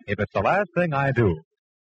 if it's the last thing I do.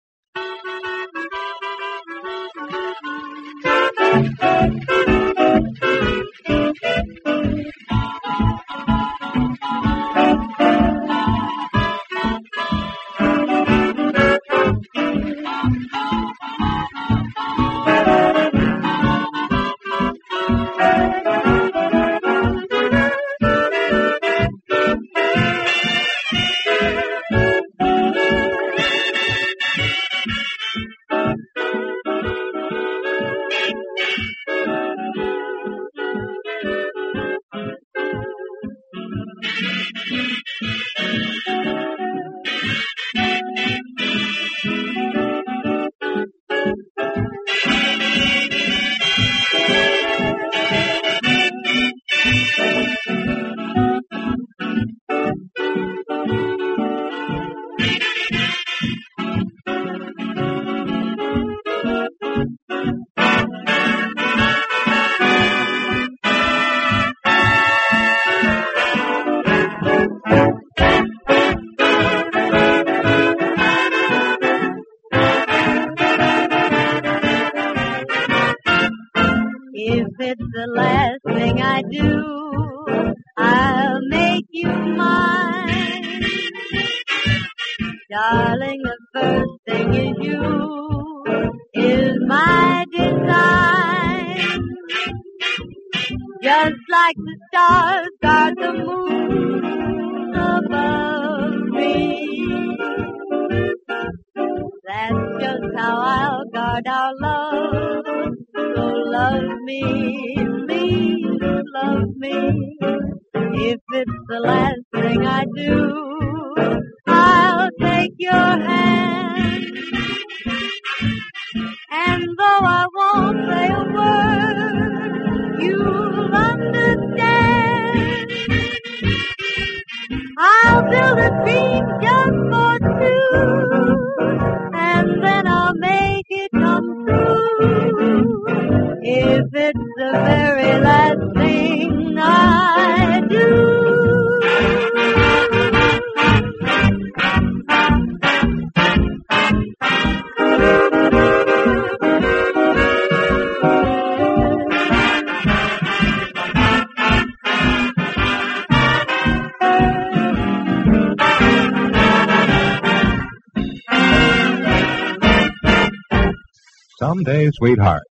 If it's the last thing I do, I'll make you mine. Darling, the first thing is you, is my design. Just like the stars guard the moon above me. That's just how I'll guard our love. So love me, please love me. If it's the last thing I do, I'll take your hand. And though I won't say a word, you'll understand. I'll build a dream just for two, and then I'll make it come true. If it's the very last thing I do. Someday, sweetheart.